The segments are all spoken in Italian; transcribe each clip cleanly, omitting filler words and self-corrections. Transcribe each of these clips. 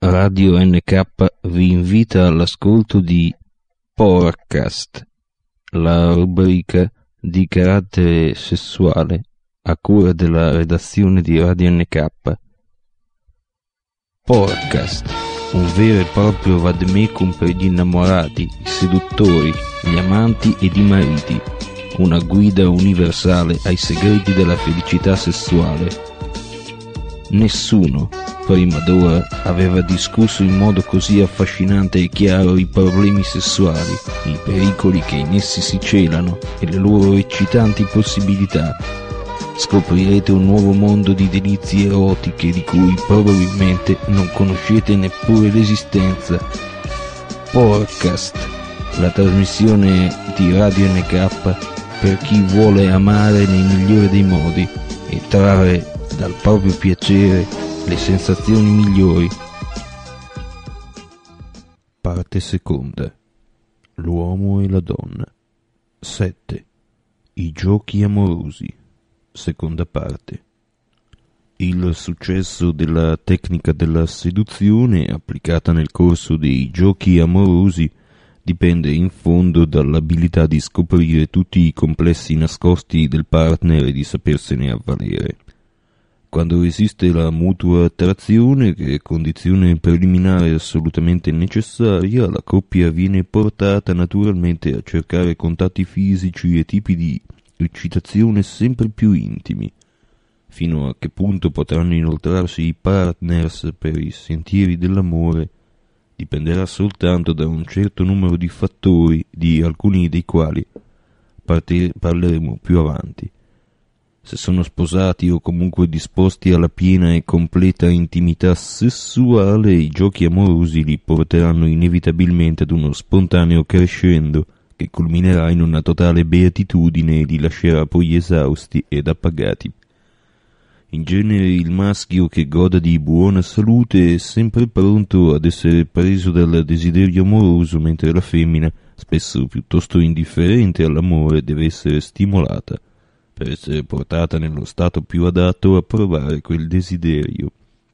Radio NK vi invita all'ascolto di Porcast, la rubrica di carattere sessuale a cura della redazione di Radio NK. Porcast, un vero e proprio vademecum per gli innamorati, i seduttori, gli amanti ed i mariti, una guida universale ai segreti della felicità sessuale. Nessuno, prima d'ora, aveva discusso in modo così affascinante e chiaro i problemi sessuali, i pericoli che in essi si celano e le loro eccitanti possibilità. Scoprirete un nuovo mondo di delizie erotiche di cui probabilmente non conoscete neppure l'esistenza. Porcast, la trasmissione di Radio NK per chi vuole amare nel migliore dei modi e trarre dal proprio piacere le sensazioni migliori. Parte seconda. L'uomo e la donna. 7. I giochi amorosi. Seconda parte. Il successo della tecnica della seduzione applicata nel corso dei giochi amorosi dipende in fondo dall'abilità di scoprire tutti i complessi nascosti del partner e di sapersene avvalere. Quando esiste la mutua attrazione, che è condizione preliminare assolutamente necessaria, la coppia viene portata naturalmente a cercare contatti fisici e tipi di eccitazione sempre più intimi. Fino a che punto potranno inoltrarsi i partners per i sentieri dell'amore dipenderà soltanto da un certo numero di fattori, di alcuni dei quali parleremo più avanti. Se sono sposati o comunque disposti alla piena e completa intimità sessuale, i giochi amorosi li porteranno inevitabilmente ad uno spontaneo crescendo che culminerà in una totale beatitudine e li lascerà poi esausti ed appagati. In genere il maschio che goda di buona salute è sempre pronto ad essere preso dal desiderio amoroso, mentre la femmina, spesso piuttosto indifferente all'amore, deve essere stimolata per essere portata nello stato più adatto a provare quel desiderio.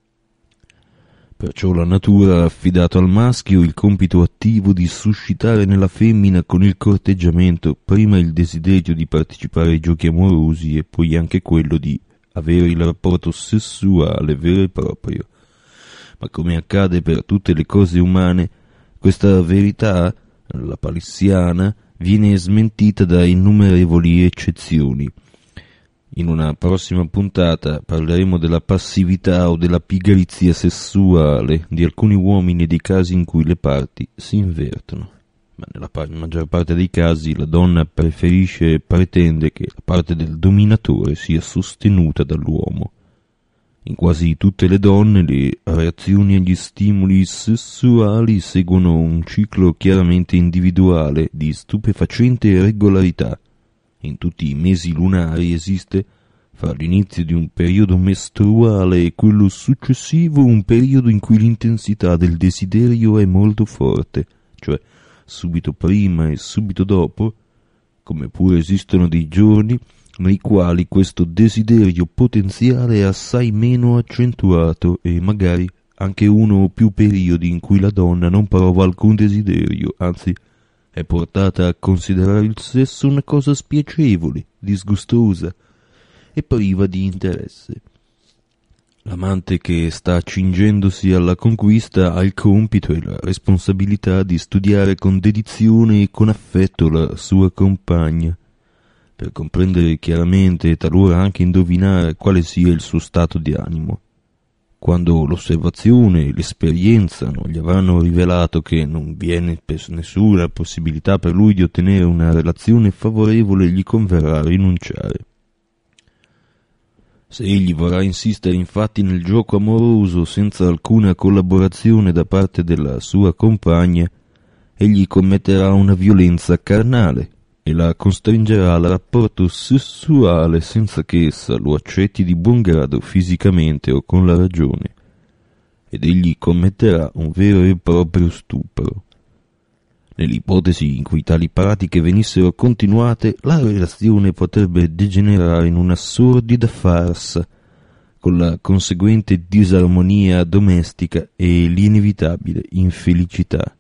Perciò la natura ha affidato al maschio il compito attivo di suscitare nella femmina con il corteggiamento prima il desiderio di partecipare ai giochi amorosi e poi anche quello di avere il rapporto sessuale vero e proprio. Ma come accade per tutte le cose umane, questa verità, la palissiana, viene smentita da innumerevoli eccezioni. In una prossima puntata parleremo della passività o della pigrizia sessuale di alcuni uomini e dei casi in cui le parti si invertono. Ma nella maggior parte dei casi la donna preferisce e pretende che la parte del dominatore sia sostenuta dall'uomo. In quasi tutte le donne le reazioni agli stimoli sessuali seguono un ciclo chiaramente individuale di stupefacente regolarità. In tutti i mesi lunari esiste, fra l'inizio di un periodo mestruale e quello successivo, un periodo in cui l'intensità del desiderio è molto forte, cioè subito prima e subito dopo, come pure esistono dei giorni nei quali questo desiderio potenziale è assai meno accentuato e magari anche uno o più periodi in cui la donna non prova alcun desiderio, anzi è portata a considerare il sesso una cosa spiacevole, disgustosa e priva di interesse. L'amante che sta accingendosi alla conquista ha il compito e la responsabilità di studiare con dedizione e con affetto la sua compagna, per comprendere chiaramente e talora anche indovinare quale sia il suo stato di animo. Quando l'osservazione e l'esperienza non gli avranno rivelato che non viene per nessuna possibilità per lui di ottenere una relazione favorevole, gli converrà rinunciare. Se egli vorrà insistere infatti nel gioco amoroso senza alcuna collaborazione da parte della sua compagna, egli commetterà una violenza carnale e la costringerà al rapporto sessuale senza che essa lo accetti di buon grado fisicamente o con la ragione, ed egli commetterà un vero e proprio stupro. Nell'ipotesi in cui tali pratiche venissero continuate, la relazione potrebbe degenerare in una sordida farsa, con la conseguente disarmonia domestica e l'inevitabile infelicità.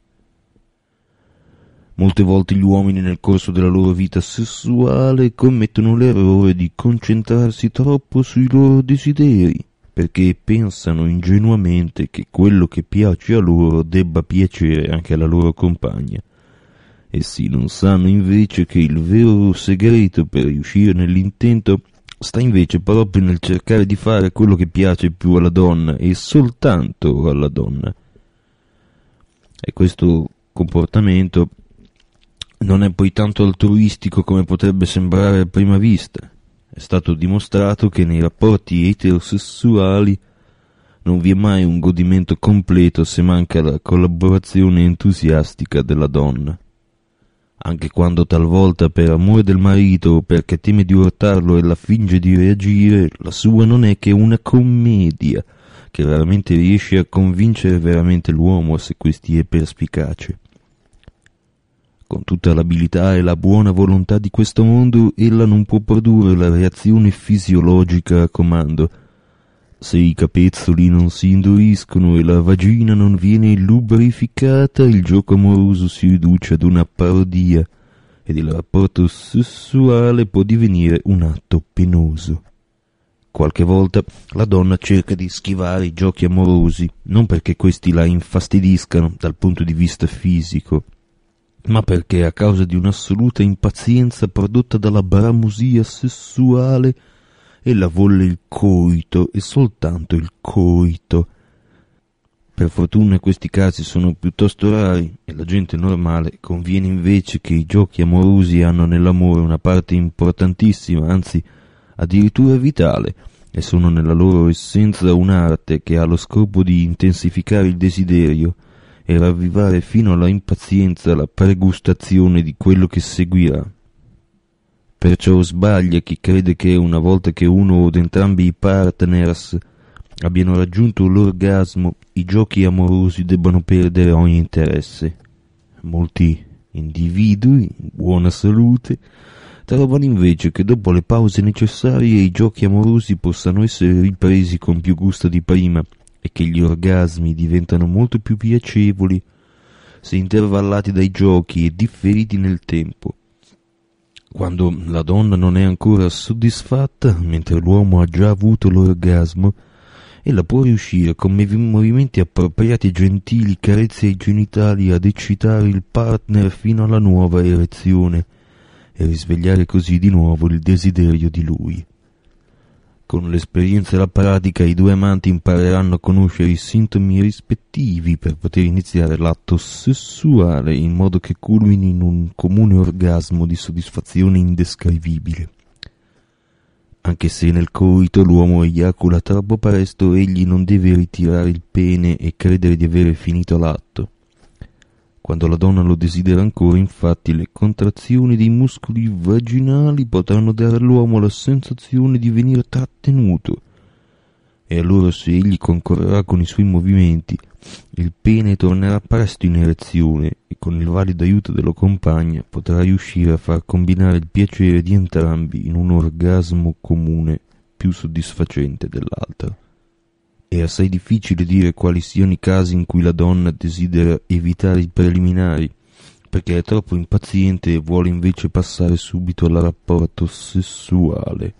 Molte volte gli uomini nel corso della loro vita sessuale commettono l'errore di concentrarsi troppo sui loro desideri, perché pensano ingenuamente che quello che piace a loro debba piacere anche alla loro compagna. Essi non sanno invece che il vero segreto per riuscire nell'intento sta invece proprio nel cercare di fare quello che piace più alla donna e soltanto alla donna. E questo comportamento non è poi tanto altruistico come potrebbe sembrare a prima vista. È stato dimostrato che nei rapporti eterosessuali non vi è mai un godimento completo se manca la collaborazione entusiastica della donna. Anche quando talvolta per amore del marito o perché teme di urtarlo ella finge di reagire, la sua non è che una commedia che raramente riesce a convincere veramente l'uomo se questi è perspicace. Con tutta l'abilità e la buona volontà di questo mondo, ella non può produrre la reazione fisiologica a comando. Se i capezzoli non si induriscono e la vagina non viene lubrificata, il gioco amoroso si riduce ad una parodia ed il rapporto sessuale può divenire un atto penoso. Qualche volta la donna cerca di schivare i giochi amorosi, non perché questi la infastidiscano dal punto di vista fisico, ma perché a causa di un'assoluta impazienza prodotta dalla bramosia sessuale ella vuole il coito e soltanto il coito. Per fortuna questi casi sono piuttosto rari e la gente normale conviene invece che i giochi amorosi hanno nell'amore una parte importantissima, anzi addirittura vitale, e sono nella loro essenza un'arte che ha lo scopo di intensificare il desiderio e ravvivare fino alla impazienza la pregustazione di quello che seguirà. Perciò sbaglia chi crede che una volta che uno o entrambi i partners abbiano raggiunto l'orgasmo, i giochi amorosi debbano perdere ogni interesse. Molti individui in buona salute trovano invece che dopo le pause necessarie i giochi amorosi possano essere ripresi con più gusto di prima e che gli orgasmi diventano molto più piacevoli se intervallati dai giochi e differiti nel tempo. Quando la donna non è ancora soddisfatta, mentre l'uomo ha già avuto l'orgasmo, ella può riuscire con movimenti appropriati e gentili carezze ai genitali ad eccitare il partner fino alla nuova erezione e risvegliare così di nuovo il desiderio di lui. Con l'esperienza e la pratica i due amanti impareranno a conoscere i sintomi rispettivi per poter iniziare l'atto sessuale in modo che culmini in un comune orgasmo di soddisfazione indescrivibile. Anche se nel coito l'uomo eiacula troppo presto, egli non deve ritirare il pene e credere di avere finito l'atto. Quando la donna lo desidera ancora, infatti, le contrazioni dei muscoli vaginali potranno dare all'uomo la sensazione di venire trattenuto, e allora se egli concorrerà con i suoi movimenti, il pene tornerà presto in erezione e con il valido aiuto della compagna potrà riuscire a far combinare il piacere di entrambi in un orgasmo comune più soddisfacente dell'altro. È assai difficile dire quali siano i casi in cui la donna desidera evitare i preliminari, perché è troppo impaziente e vuole invece passare subito al rapporto sessuale.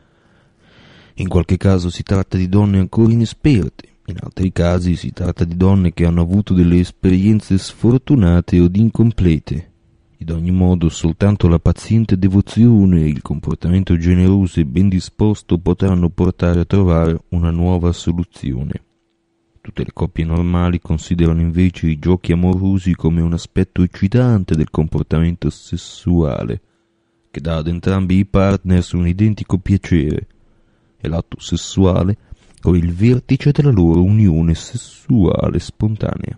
In qualche caso si tratta di donne ancora inesperte, in altri casi si tratta di donne che hanno avuto delle esperienze sfortunate o incomplete. Ad ogni modo, soltanto la paziente devozione e il comportamento generoso e ben disposto potranno portare a trovare una nuova soluzione. Tutte le coppie normali considerano invece i giochi amorosi come un aspetto eccitante del comportamento sessuale, che dà ad entrambi i partners un identico piacere, e l'atto sessuale come il vertice della loro unione sessuale spontanea.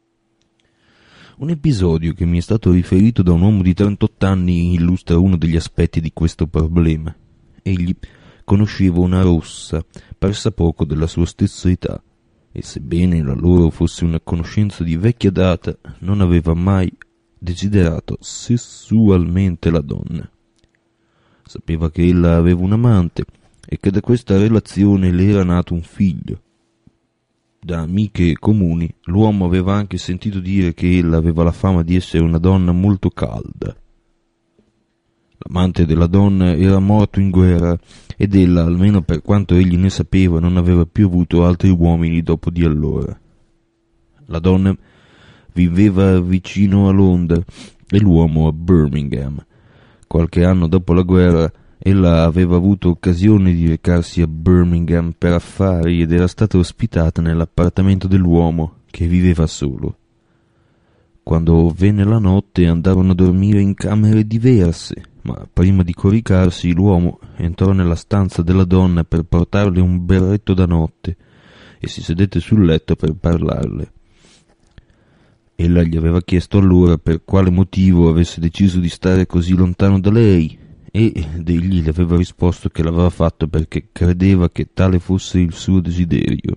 Un episodio che mi è stato riferito da un uomo di 38 anni illustra uno degli aspetti di questo problema. Egli conosceva una rossa, pressappoco della sua stessa età, e sebbene la loro fosse una conoscenza di vecchia data, non aveva mai desiderato sessualmente la donna. Sapeva che ella aveva un amante, e che da questa relazione le era nato un figlio. Da amiche comuni l'uomo aveva anche sentito dire che ella aveva la fama di essere una donna molto calda. L'amante della donna era morto in guerra ed ella, almeno per quanto egli ne sapeva, non aveva più avuto altri uomini dopo di allora. La donna viveva vicino a Londra e l'uomo a Birmingham. Qualche anno dopo la guerra ella aveva avuto occasione di recarsi a Birmingham per affari ed era stata ospitata nell'appartamento dell'uomo, che viveva solo. Quando venne la notte andarono a dormire in camere diverse, ma prima di coricarsi l'uomo entrò nella stanza della donna per portarle un berretto da notte e si sedette sul letto per parlarle. Ella gli aveva chiesto allora per quale motivo avesse deciso di stare così lontano da lei ed egli le aveva risposto che l'aveva fatto perché credeva che tale fosse il suo desiderio.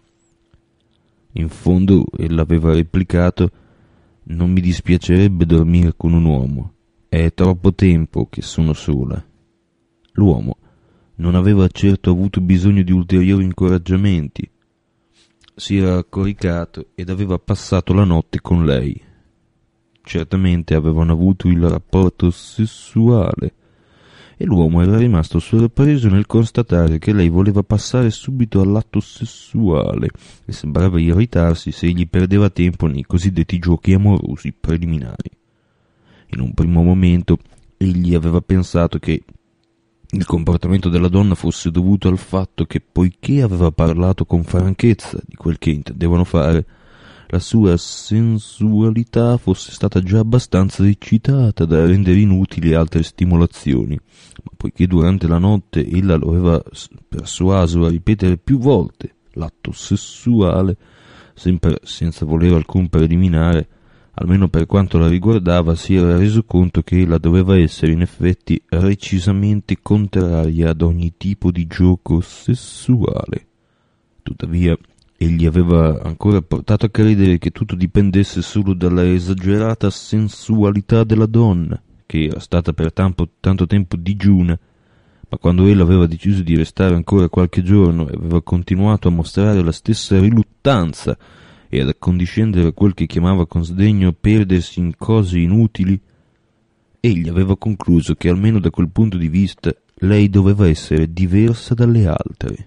In fondo ella aveva replicato: «Non mi dispiacerebbe dormire con un uomo, è troppo tempo che sono sola». L'uomo non aveva certo avuto bisogno di ulteriori incoraggiamenti. Si era coricato ed aveva passato la notte con lei. Certamente avevano avuto il rapporto sessuale e l'uomo era rimasto sorpreso nel constatare che lei voleva passare subito all'atto sessuale e sembrava irritarsi se egli perdeva tempo nei cosiddetti giochi amorosi preliminari. In un primo momento egli aveva pensato che il comportamento della donna fosse dovuto al fatto che, poiché aveva parlato con franchezza di quel che intendevano fare, la sua sensualità fosse stata già abbastanza eccitata da rendere inutili altre stimolazioni, ma poiché durante la notte ella lo aveva persuaso a ripetere più volte l'atto sessuale, sempre senza voler alcun preliminare, almeno per quanto la riguardava, si era reso conto che ella doveva essere in effetti recisamente contraria ad ogni tipo di gioco sessuale. Tuttavia, egli aveva ancora portato a credere che tutto dipendesse solo dalla esagerata sensualità della donna, che era stata per tanto tempo digiuna, ma quando ella aveva deciso di restare ancora qualche giorno e aveva continuato a mostrare la stessa riluttanza e ad accondiscendere a quel che chiamava con sdegno perdersi in cose inutili, egli aveva concluso che almeno da quel punto di vista lei doveva essere diversa dalle altre.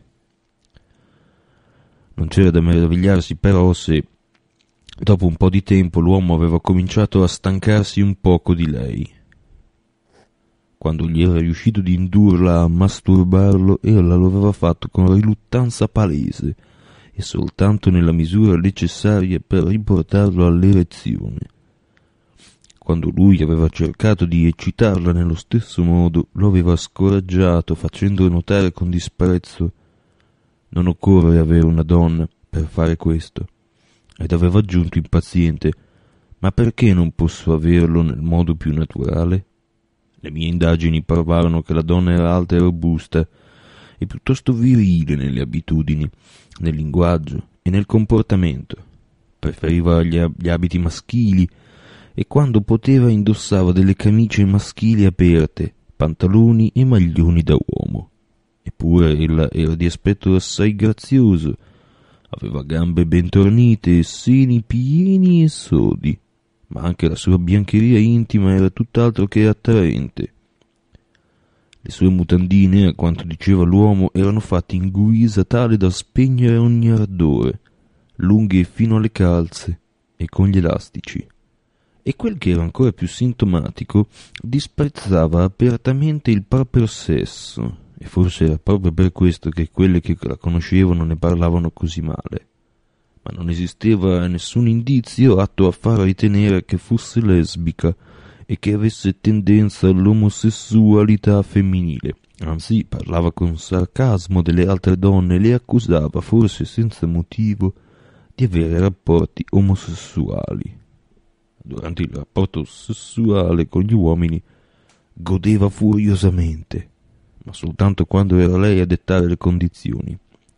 Non c'era da meravigliarsi però se, dopo un po' di tempo, l'uomo aveva cominciato a stancarsi un poco di lei. Quando gli era riuscito di indurla a masturbarlo, ella lo aveva fatto con riluttanza palese e soltanto nella misura necessaria per riportarlo all'erezione. Quando lui aveva cercato di eccitarla nello stesso modo, lo aveva scoraggiato, facendo notare con disprezzo: «Non occorre avere una donna per fare questo», ed aveva aggiunto impaziente: «Ma perché non posso averlo nel modo più naturale?» Le mie indagini provavano che la donna era alta e robusta e piuttosto virile nelle abitudini, nel linguaggio e nel comportamento. Preferiva gli abiti maschili e quando poteva indossava delle camicie maschili aperte, pantaloni e maglioni da uomo. Eppure ella era di aspetto assai grazioso, aveva gambe ben tornite e seni pieni e sodi, ma anche la sua biancheria intima era tutt'altro che attraente. Le sue mutandine, a quanto diceva l'uomo, erano fatte in guisa tale da spegnere ogni ardore, lunghe fino alle calze e con gli elastici. E quel che era ancora più sintomatico, disprezzava apertamente il proprio sesso, e forse era proprio per questo che quelle che la conoscevano ne parlavano così male. Ma non esisteva nessun indizio atto a far ritenere che fosse lesbica e che avesse tendenza all'omosessualità femminile. Anzi, parlava con sarcasmo delle altre donne e le accusava, forse senza motivo, di avere rapporti omosessuali. Durante il rapporto sessuale con gli uomini godeva furiosamente, ma soltanto quando era lei a dettare le condizioni.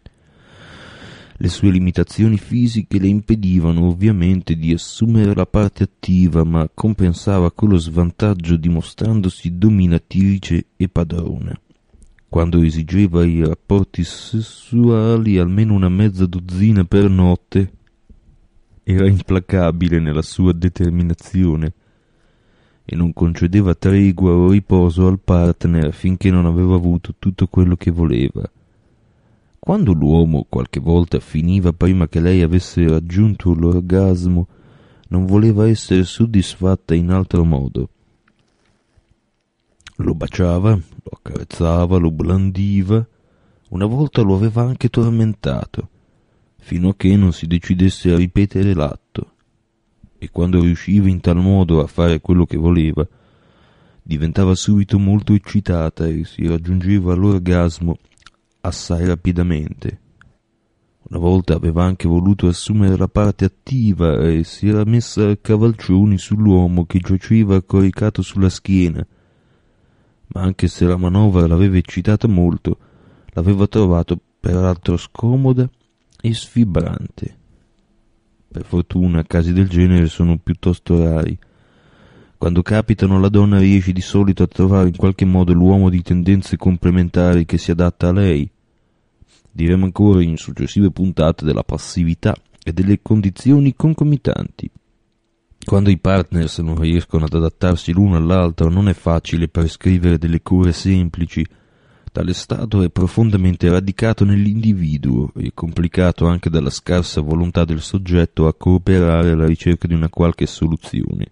Le sue limitazioni fisiche le impedivano ovviamente di assumere la parte attiva, ma compensava con lo svantaggio dimostrandosi dominatrice e padrona. quando esigeva i rapporti sessuali almeno una mezza dozzina per notte, era implacabile nella sua determinazione e non concedeva tregua o riposo al partner finché non aveva avuto tutto quello che voleva. Quando l'uomo qualche volta finiva prima che lei avesse raggiunto l'orgasmo, non voleva essere soddisfatta in altro modo. Lo baciava, lo accarezzava, lo blandiva, una volta lo aveva anche tormentato, fino a che non si decidesse a ripetere l'atto, e quando riusciva in tal modo a fare quello che voleva, diventava subito molto eccitata e si raggiungeva l'orgasmo assai rapidamente. Una volta aveva anche voluto assumere la parte attiva e si era messa a cavalcioni sull'uomo che giaceva coricato sulla schiena, ma anche se la manovra l'aveva eccitata molto, l'aveva trovato peraltro scomoda e sfibrante. Per fortuna casi del genere sono piuttosto rari. Quando capitano, la donna riesce di solito a trovare in qualche modo l'uomo di tendenze complementari che si adatta a lei. Diremo ancora in successive puntate della passività e delle condizioni concomitanti. Quando i partners non riescono ad adattarsi l'uno all'altro, non è facile prescrivere delle cure semplici. Tale stato è profondamente radicato nell'individuo e complicato anche dalla scarsa volontà del soggetto a cooperare alla ricerca di una qualche soluzione.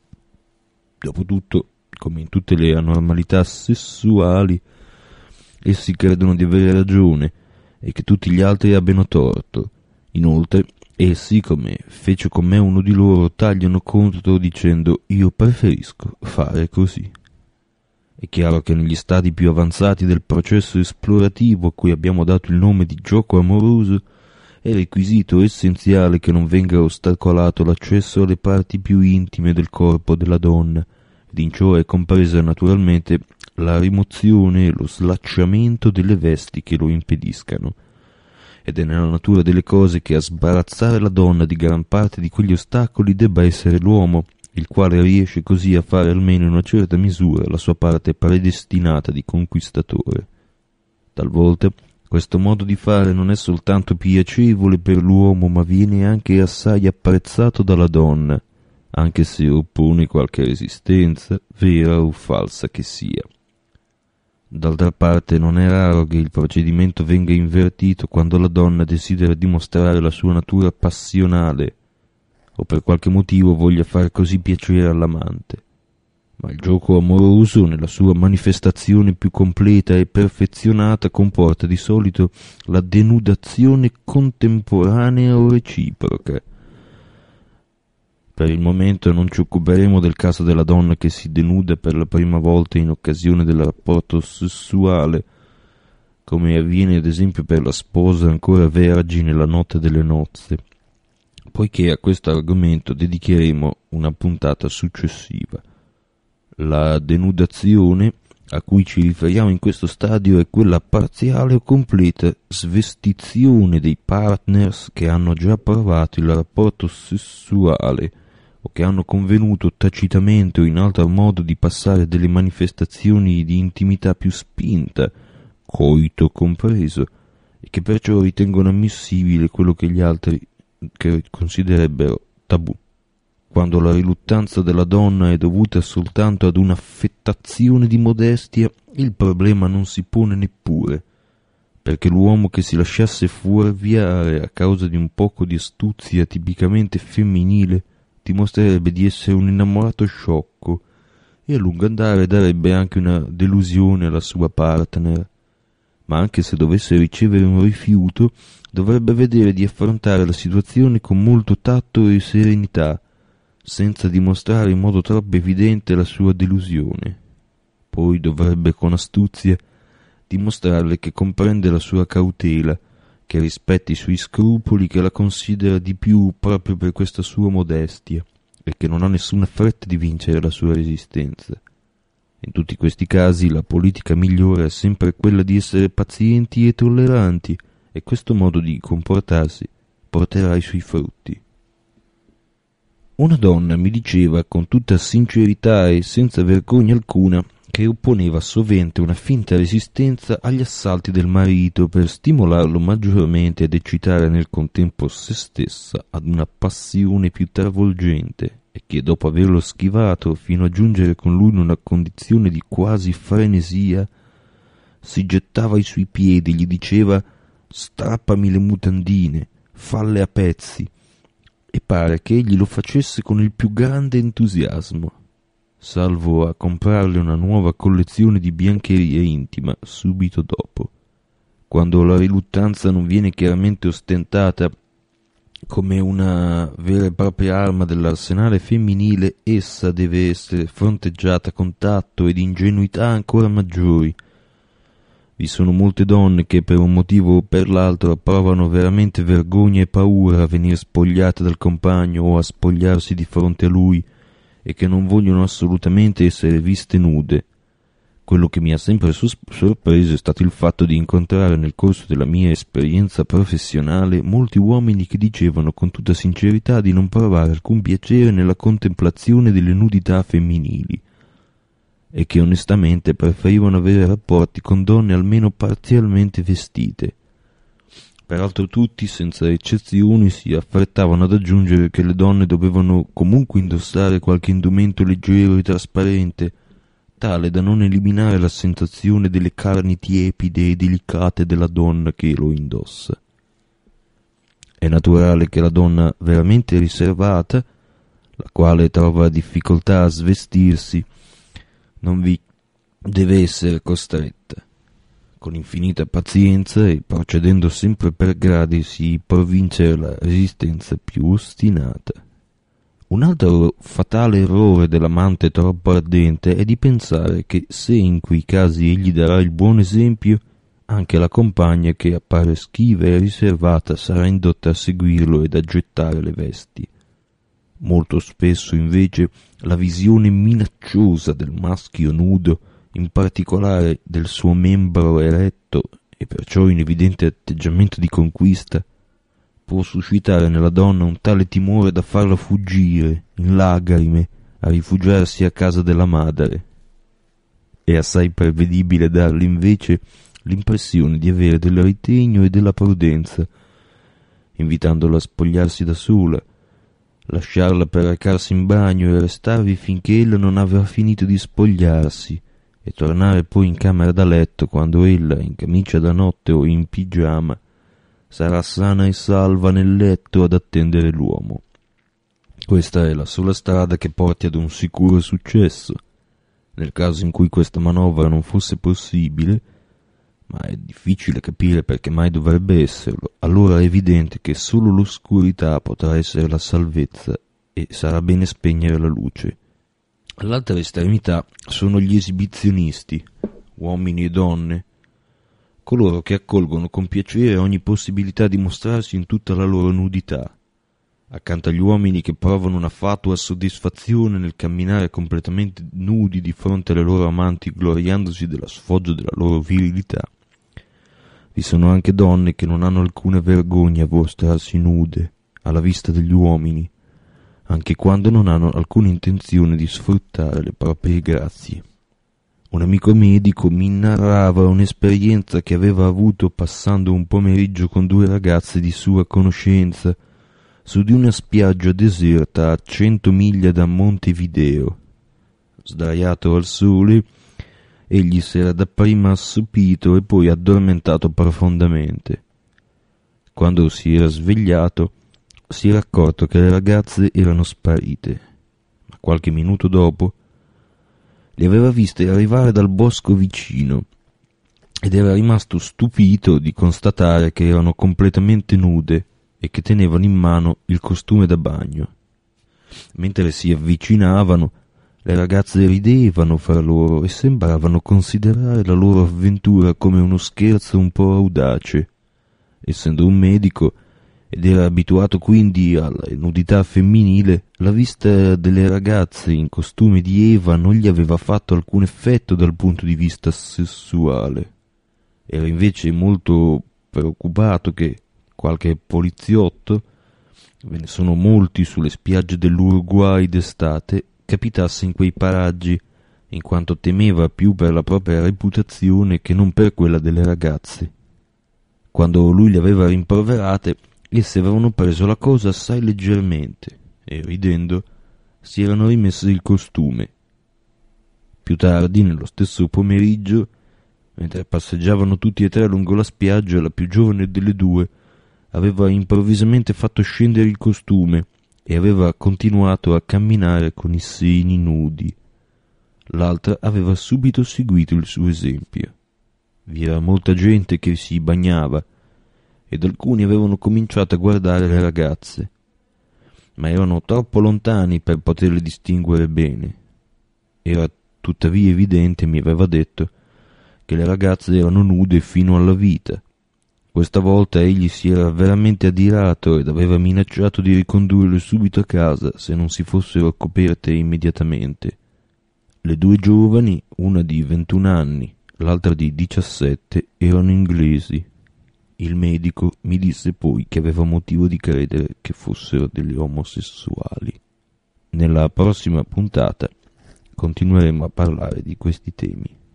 Dopotutto, come in tutte le anormalità sessuali, essi credono di avere ragione e che tutti gli altri abbiano torto. Inoltre, essi, come fece con me uno di loro, tagliano contro dicendo «io preferisco fare così». È chiaro che negli stadi più avanzati del processo esplorativo a cui abbiamo dato il nome di gioco amoroso è requisito essenziale che non venga ostacolato l'accesso alle parti più intime del corpo della donna, ed in ciò è compresa naturalmente la rimozione e lo slacciamento delle vesti che lo impediscano. Ed è nella natura delle cose che a sbarazzare la donna di gran parte di quegli ostacoli debba essere l'uomo, il quale riesce così a fare almeno in una certa misura la sua parte predestinata di conquistatore. Talvolta questo modo di fare non è soltanto piacevole per l'uomo, ma viene anche assai apprezzato dalla donna, anche se oppone qualche resistenza, vera o falsa che sia. D'altra parte non è raro che il procedimento venga invertito quando la donna desidera dimostrare la sua natura passionale o per qualche motivo voglia far così piacere all'amante. Ma il gioco amoroso, nella sua manifestazione più completa e perfezionata, comporta di solito la denudazione contemporanea o reciproca. Per il momento non ci occuperemo del caso della donna che si denuda per la prima volta in occasione del rapporto sessuale, come avviene ad esempio per la sposa ancora vergine la notte delle nozze, poiché a questo argomento dedicheremo una puntata successiva. La denudazione a cui ci riferiamo in questo stadio è quella parziale o completa svestizione dei partners che hanno già provato il rapporto sessuale o che hanno convenuto tacitamente o in altro modo di passare delle manifestazioni di intimità più spinta, coito compreso, e che perciò ritengono ammissibile quello che gli altri considererebbero tabù. Quando la riluttanza della donna è dovuta soltanto ad un'affettazione di modestia, il problema non si pone neppure, perché l'uomo che si lasciasse fuorviare a causa di un poco di astuzia tipicamente femminile dimostrerebbe di essere un innamorato sciocco e a lungo andare darebbe anche una delusione alla sua partner. Ma anche se dovesse ricevere un rifiuto, dovrebbe vedere di affrontare la situazione con molto tatto e serenità, senza dimostrare in modo troppo evidente la sua delusione. Poi dovrebbe con astuzia dimostrarle che comprende la sua cautela, che rispetta i suoi scrupoli, che la considera di più proprio per questa sua modestia e che non ha nessuna fretta di vincere la sua resistenza. In tutti questi casi la politica migliore è sempre quella di essere pazienti e tolleranti, e questo modo di comportarsi porterà i suoi frutti. Una donna mi diceva con tutta sincerità e senza vergogna alcuna che opponeva sovente una finta resistenza agli assalti del marito per stimolarlo maggiormente ed eccitare nel contempo se stessa ad una passione più travolgente, e che dopo averlo schivato fino a giungere con lui in una condizione di quasi frenesia, si gettava ai suoi piedi e gli diceva: «Strappami le mutandine, falle a pezzi», e pare che egli lo facesse con il più grande entusiasmo, salvo a comprarle una nuova collezione di biancheria intima subito dopo. Quando la riluttanza non viene chiaramente ostentata come una vera e propria arma dell'arsenale femminile, essa deve essere fronteggiata con tatto ed ingenuità ancora maggiori. Vi sono molte donne che per un motivo o per l'altro provano veramente vergogna e paura a venire spogliate dal compagno o a spogliarsi di fronte a lui, e che non vogliono assolutamente essere viste nude. Quello che mi ha sempre sorpreso è stato il fatto di incontrare nel corso della mia esperienza professionale molti uomini che dicevano con tutta sincerità di non provare alcun piacere nella contemplazione delle nudità femminili, e che onestamente preferivano avere rapporti con donne almeno parzialmente vestite. Peraltro tutti, senza eccezioni, si affrettavano ad aggiungere che le donne dovevano comunque indossare qualche indumento leggero e trasparente, tale da non eliminare la sensazione delle carni tiepide e delicate della donna che lo indossa. È naturale che la donna veramente riservata, la quale trova difficoltà a svestirsi, non vi deve essere costretta. Con infinita pazienza e procedendo sempre per gradi si può vincere la resistenza più ostinata. Un altro fatale errore dell'amante troppo ardente è di pensare che se in quei casi egli darà il buon esempio, anche la compagna che appare schiva e riservata sarà indotta a seguirlo ed a gettare le vesti. Molto spesso invece la visione minacciosa del maschio nudo, in particolare del suo membro eretto e perciò in evidente atteggiamento di conquista, può suscitare nella donna un tale timore da farla fuggire in lagrime a rifugiarsi a casa della madre. È assai prevedibile darle invece l'impressione di avere del ritegno e della prudenza, invitandola a spogliarsi da sola, lasciarla per recarsi in bagno e restarvi finché ella non avrà finito di spogliarsi, e tornare poi in camera da letto quando ella, in camicia da notte o in pigiama, sarà sana e salva nel letto ad attendere l'uomo. Questa è la sola strada che porti ad un sicuro successo. Nel caso in cui questa manovra non fosse possibile, ma è difficile capire perché mai dovrebbe esserlo, allora è evidente che solo l'oscurità potrà essere la salvezza e sarà bene spegnere la luce. All'altra estremità sono gli esibizionisti, uomini e donne, coloro che accolgono con piacere ogni possibilità di mostrarsi in tutta la loro nudità, accanto agli uomini che provano una fatua soddisfazione nel camminare completamente nudi di fronte alle loro amanti, gloriandosi della sfoggio della loro virilità. Vi sono anche donne che non hanno alcuna vergogna a mostrarsi nude alla vista degli uomini, anche quando non hanno alcuna intenzione di sfruttare le proprie grazie. Un amico medico mi narrava un'esperienza che aveva avuto passando un pomeriggio con due ragazze di sua conoscenza su di una spiaggia deserta a 100 miglia da Montevideo. Sdraiato al sole, egli si era dapprima assopito e poi addormentato profondamente. Quando si era svegliato, si era accorto che le ragazze erano sparite, ma qualche minuto dopo le aveva viste arrivare dal bosco vicino ed era rimasto stupito di constatare che erano completamente nude e che tenevano in mano il costume da bagno. Mentre si avvicinavano, le ragazze ridevano fra loro e sembravano considerare la loro avventura come uno scherzo un po' audace. Essendo un medico ed era abituato quindi alla nudità femminile, la vista delle ragazze in costume di Eva non gli aveva fatto alcun effetto dal punto di vista sessuale. Era invece molto preoccupato che qualche poliziotto, ve ne sono molti sulle spiagge dell'Uruguay d'estate, capitasse in quei paraggi in quanto temeva più per la propria reputazione che non per quella delle ragazze. Quando lui le aveva rimproverate, esse avevano preso la cosa assai leggermente e, ridendo, si erano rimesse il costume. Più tardi, nello stesso pomeriggio, mentre passeggiavano tutti e tre lungo la spiaggia, la più giovane delle due aveva improvvisamente fatto scendere il costume e aveva continuato a camminare con i seni nudi. L'altra aveva subito seguito il suo esempio. Vi era molta gente che si bagnava ed alcuni avevano cominciato a guardare le ragazze, ma erano troppo lontani per poterle distinguere bene. Era tuttavia evidente, mi aveva detto, che le ragazze erano nude fino alla vita. Questa volta egli si era veramente adirato ed aveva minacciato di ricondurle subito a casa se non si fossero coperte immediatamente. Le due giovani, una di 21 anni, l'altra di 17, erano inglesi. Il medico mi disse poi che aveva motivo di credere che fossero degli omosessuali. Nella prossima puntata continueremo a parlare di questi temi.